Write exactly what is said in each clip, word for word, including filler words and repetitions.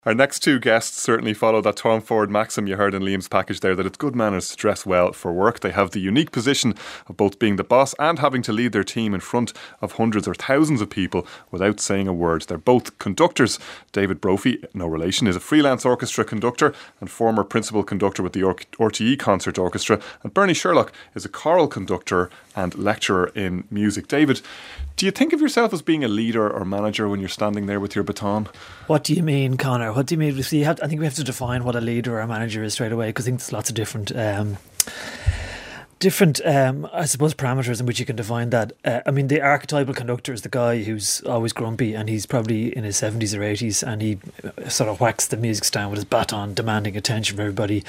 Our next two guests certainly follow that Tom Ford maxim you heard in Liam's package there, that it's good manners to dress well for work. They have the unique position of both being the boss and having to lead their team in front of hundreds or thousands of people without saying a word. They're both conductors. David Brophy, no relation, is a freelance orchestra conductor and former principal conductor with the R T E Concert Orchestra. And Bernie Sherlock is a choral conductor and lecturer in music. David, do you think of yourself as being a leader or manager when you're standing there with your baton? What do you mean, Conor? What do you mean? See, you have to, I think we have to define what a leader or a manager is straight away, because I think there's lots of different um, different, um, I suppose, parameters in which you can define that. Uh, I mean, the archetypal conductor is the guy who's always grumpy and he's probably in his seventies or eighties and he sort of whacks the music stand with his baton, demanding attention from everybody.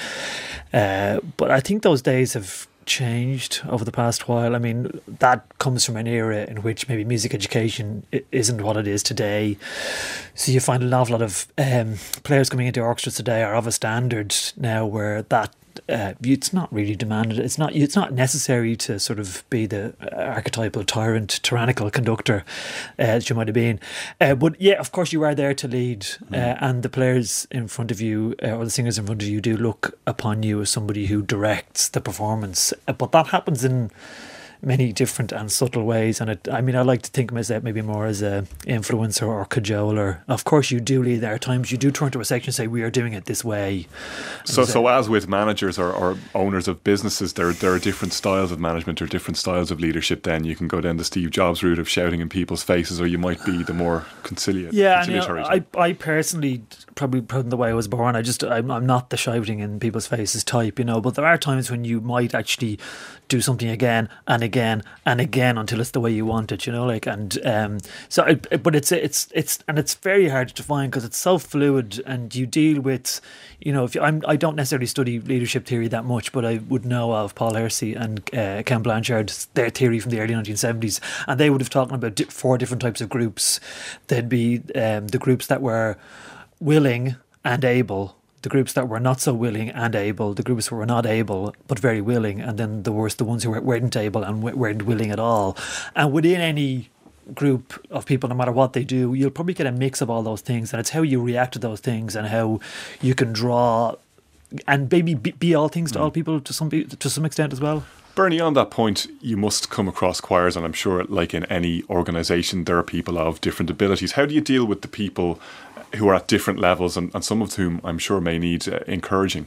Uh, but I think those days have changed over the past while. I mean, that comes from an era in which maybe music education isn't what it is today. So you find an awful lot of um, players coming into orchestras today are of a standard now where that Uh, it's not really demanded. It's not. It's not necessary to sort of be the archetypal tyrant, tyrannical conductor uh, as you might have been. Uh, but yeah, of course, you are there to lead, uh, mm. and the players in front of you uh, or the singers in front of you do look upon you as somebody who directs the performance. Uh, but that happens in many different and subtle ways, and it, I mean, I like to think of myself maybe more as a influencer or cajoler. Of course, you do lead. There are times you do turn to a section and say, "We are doing it this way." So, so as with managers or, or owners of businesses, there there are different styles of management or different styles of leadership. Then you can go down the Steve Jobs route of shouting in people's faces, or you might be the more conciliatory. Yeah, you know, I I personally probably from the way I was born, I just I'm, I'm not the shouting in people's faces type, you know. But there are times when you might actually do something again and again and again until it's the way you want it, you know, like, and um, so I, but it's it's it's and it's very hard to define because it's so fluid, and you deal with, you know, if you, I'm I don't necessarily study leadership theory that much, but I would know of Paul Hersey and uh, Ken Blanchard, their theory from the early nineteen seventies, and they would have talked about di- four different types of groups. There'd be um, the groups that were willing and able, the groups that were not so willing and able, the groups who were not able but very willing, and then the worst, the ones who weren't able and weren't willing at all. And within any group of people, no matter what they do, you'll probably get a mix of all those things, and it's how you react to those things and how you can draw and maybe be, be all things to mm. all people to some to some extent as well. Bernie, on that point, you must come across choirs, and I'm sure, like in any organisation, there are people of different abilities. How do you deal with the people who are at different levels, and, and some of whom I'm sure may need uh, encouraging?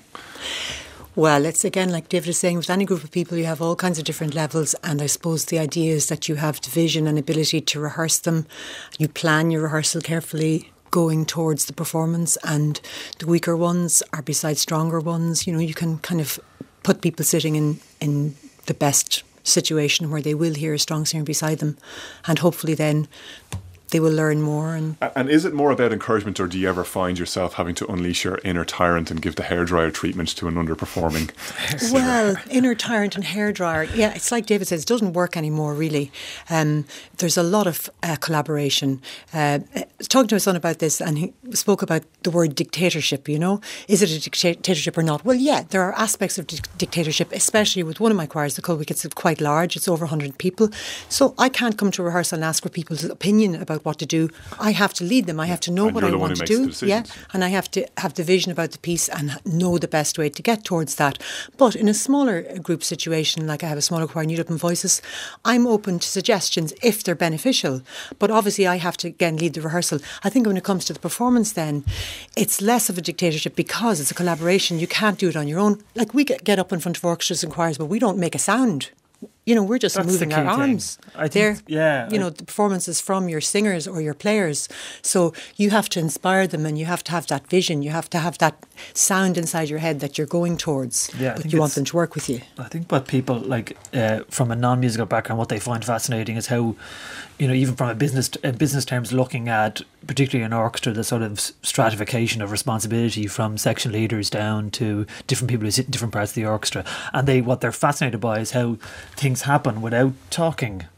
Well, it's again, like David is saying, with any group of people you have all kinds of different levels, and I suppose the idea is that you have division and ability to rehearse them. You plan your rehearsal carefully going towards the performance, and the weaker ones are beside stronger ones. You know, you can kind of put people sitting in, in the best situation where they will hear a strong singer beside them, and hopefully then they will learn more. And and is it more about encouragement, or do you ever find yourself having to unleash your inner tyrant and give the hairdryer treatment to an underperforming singer? Well, inner tyrant and hairdryer, yeah, it's like David says, it doesn't work anymore really. Um, there's a lot of uh, collaboration. Uh, I was talking to my son about this, and he spoke about the word dictatorship, you know. Is it a dictatorship or not? Well, yeah, there are aspects of di- dictatorship, especially with one of my choirs, the Colwick. It's quite large, it's over one hundred people. So I can't come to rehearsal and ask for people's opinion about what to do. I have to lead them. I have to know and what I want to do. Yeah, and I have to have the vision about the piece and know the best way to get towards that. But in a smaller group situation, like I have a smaller choir, New Dublin Voices, I'm open to suggestions if they're beneficial. But obviously I have to, again, lead the rehearsal. I think when it comes to the performance then, it's less of a dictatorship because it's a collaboration. You can't do it on your own. Like we get, get up in front of orchestras and choirs, but we don't make a sound. You know, we're just That's moving our arms. I think, They're, yeah, you know, the performance is from your singers or your players. So you have to inspire them, and you have to have that vision. You have to have that sound inside your head that you're going towards. Yeah, but you want them to work with you. I think what people like uh, from a non-musical background, what they find fascinating is how, you know, even from a business uh, business terms, looking at particularly an orchestra, the sort of stratification of responsibility from section leaders down to different people who sit in different parts of the orchestra, and they what they're fascinated by is how things happen without talking.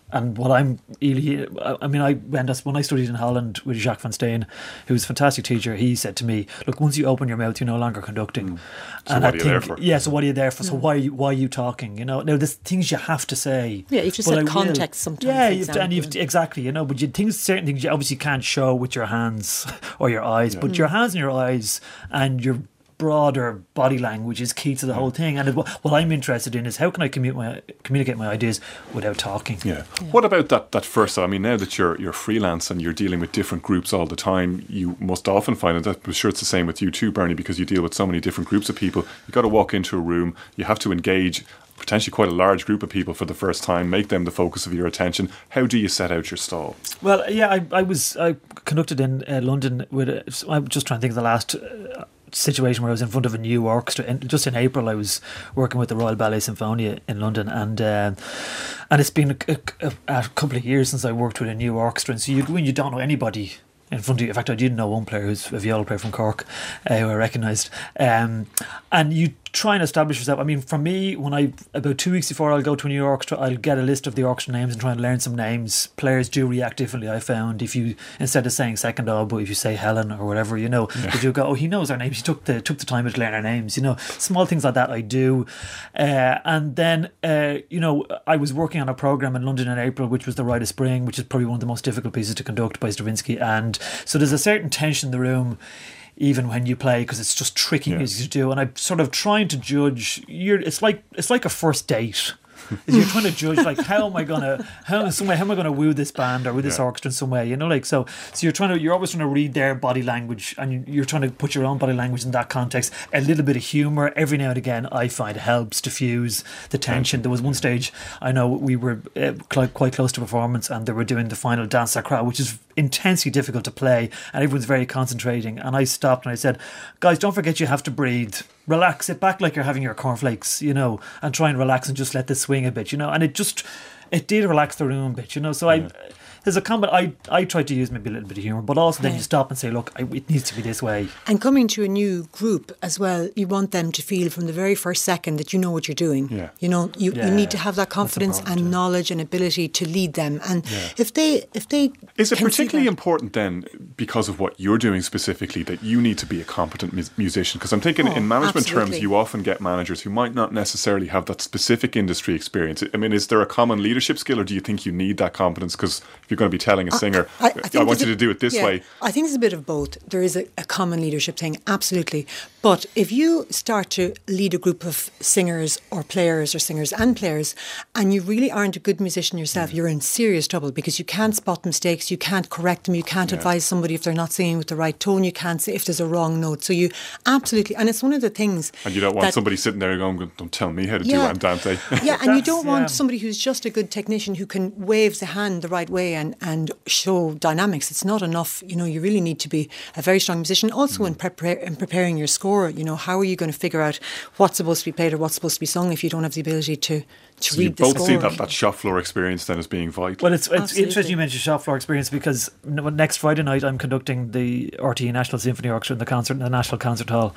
And what I'm really, I mean, I went when I studied in Holland with Jacques van Steen, who's a fantastic teacher. He said to me, "Look, once you open your mouth, you're no longer conducting." Mm. So and what I are you think, there for? Yeah. So what are you there for? Mm. So why are you why are you talking? You know, now there's things you have to say. Yeah, you just said context sometimes. Yeah, you've to, and you've to, exactly. You know, but you things certain things you obviously can't show with your hands or your eyes, yeah. but mm. your hands and your eyes and your broader body language is key to the whole thing. And what I'm interested in is how can I commu- my, communicate my ideas without talking. Yeah. yeah. What about that that first? I mean, now that you're you're freelance and you're dealing with different groups all the time, you must often find, and I'm sure it's the same with you too, Bernie, because you deal with so many different groups of people. You got to walk into a room. You have to engage potentially quite a large group of people for the first time, make them the focus of your attention. How do you set out your stall? Well, yeah, I, I was I conducted in uh, London with. A, I'm just trying to think of the last. Uh, situation where I was in front of a new orchestra. And just in April I was working with the Royal Ballet Sinfonia in London, and uh, and it's been a, a, a couple of years since I worked with a new orchestra, and so you when you don't know anybody in front of you. In fact, I didn't know one player who's a viola player from Cork uh, who I recognised, um, and you try and establish yourself. I mean, for me, when I about two weeks before I'll go to a new orchestra, I'll get a list of the orchestra names and try and learn some names. Players do react differently, I found. If you, instead of saying second oboe, if you say Helen or whatever, you know, yeah. you go, oh, he knows our names. He took the took the time to learn our names. You know, small things like that I do. Uh, and then, uh, you know, I was working on a programme in London in April, which was The Rite of Spring, which is probably one of the most difficult pieces to conduct by Stravinsky. And so there's a certain tension in the room, even when you play, because it's just tricky yeah. music to do. And I'm sort of trying to judge. You're, it's like it's like a first date. Is you're trying to judge, like, how am I gonna how in some way how am I gonna woo this band or woo this yeah. orchestra in some way, you know, like so so you're trying to you're always trying to read their body language, and you're trying to put your own body language in that context. A little bit of humour every now and again I find helps diffuse the tension. There was one stage I know we were uh, quite close to performance, and they were doing the final Danse Sacrée, which is intensely difficult to play, and everyone's very concentrating, and I stopped and I said, guys, don't forget you have to breathe. Relax, sit back like you're having your cornflakes, you know, and try and relax and just let this swing a bit, you know. And it just, it did relax the room a bit, you know. So yeah. I, there's a comment, I, I try to use maybe a little bit of humour, but also then yeah. you stop and say, look, I, it needs to be this way. And coming to a new group as well, you want them to feel from the very first second that you know what you're doing. Yeah. You know, you, yeah. you need to have that confidence and too. knowledge and ability to lead them. And yeah. if they, if they, is it particularly important then, because of what you're doing specifically, that you need to be a competent mu- musician? Because I'm thinking oh, in management absolutely. terms, you often get managers who might not necessarily have that specific industry experience. I mean, is there a common leadership skill, or do you think you need that competence? Because if you're going to be telling a singer, I, I, I want you to do it this yeah, way. I think it's a bit of both. There is a, a common leadership thing, absolutely. But if you start to lead a group of singers or players or singers and players, and you really aren't a good musician yourself, yeah. you're in serious trouble, because you can't spot mistakes, you can't correct them, you can't yeah. advise somebody if they're not singing with the right tone, you can't say if there's a wrong note. So you absolutely, and it's one of the things. And you don't want somebody sitting there going, don't tell me how to yeah, do Andante. Yeah, and you don't want yeah. somebody who's just a good technician who can wave the hand the right way and, and show dynamics. It's not enough. You know, you really need to be a very strong musician. Also mm. in, prepar- in preparing your score, you know, how are you going to figure out what's supposed to be played or what's supposed to be sung if you don't have the ability to, to so read you the both score? see that, that shop floor experience then as being vital. Well, it's, it's interesting you mentioned shop floor experience, because next Friday night I'm conducting the R T E National Symphony Orchestra in the concert in the National Concert Hall,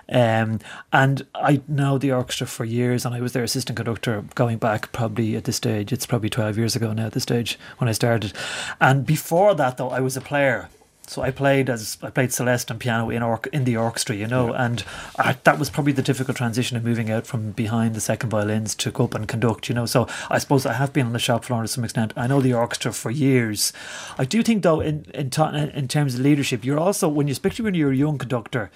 um, and I know the orchestra for years, and I was their assistant conductor going back probably at this stage, it's probably twelve years ago now at this stage when I started. And before that though, I was a player. So I played as I played Celeste and piano in or, in the orchestra, you know, yeah. and I, that was probably the difficult transition of moving out from behind the second violins to go up and conduct, you know. So I suppose I have been on the shop floor to some extent. I know the orchestra for years. I do think though, in in, t- in terms of leadership, you're also, when you, especially when you're a young conductor,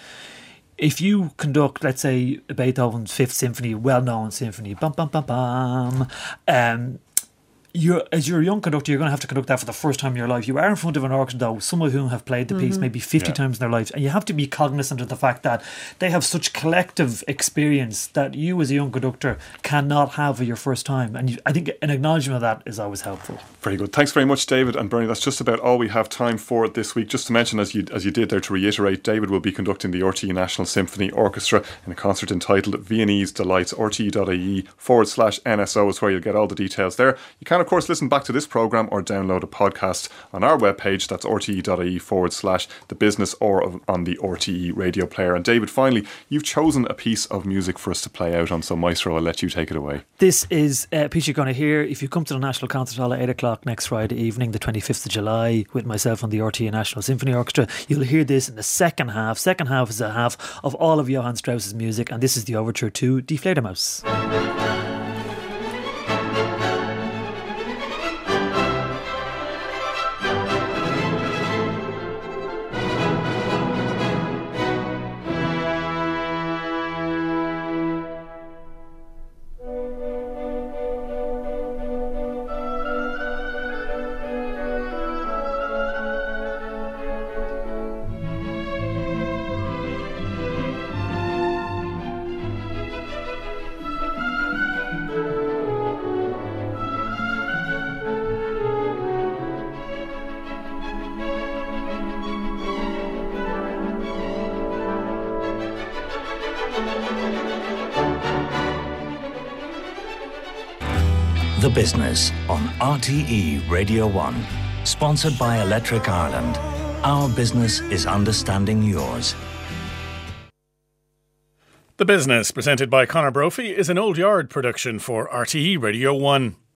if you conduct, let's say, Beethoven's Fifth Symphony, well-known symphony, bum bum bum bum, um. You're, as you're a young conductor, you're going to have to conduct that for the first time in your life. You are in front of an orchestra, though, some of whom have played the piece mm-hmm. maybe fifty yeah. times in their lives, and you have to be cognizant of the fact that they have such collective experience that you, as a young conductor, cannot have at your first time. And you, I think an acknowledgement of that is always helpful. Very good. Thanks very much, David and Bernie. That's just about all we have time for this week. Just to mention, as you as you did there, to reiterate, David will be conducting the R T E National Symphony Orchestra in a concert entitled Viennese Delights. R T E dot I E forward slash N S O is where you'll get all the details there. You can, of course, listen back to this programme or download a podcast on our webpage. That's rte.ie forward slash the business or on the R T E radio player. And David, finally, you've chosen a piece of music for us to play out on. So Maestro, I'll let you take it away. This is a piece you're going to hear if you come to the National Concert Hall at eight o'clock next Friday evening, the twenty-fifth of July, with myself and the R T E National Symphony Orchestra. You'll hear this in the second half. Second half is a half of all of Johann Strauss's music, and this is the overture to Die Fledermaus. The Business on R T E Radio one. Sponsored by Electric Ireland. Our business is understanding yours. The Business, presented by Conor Brophy, is an Old Yard production for R T E Radio one.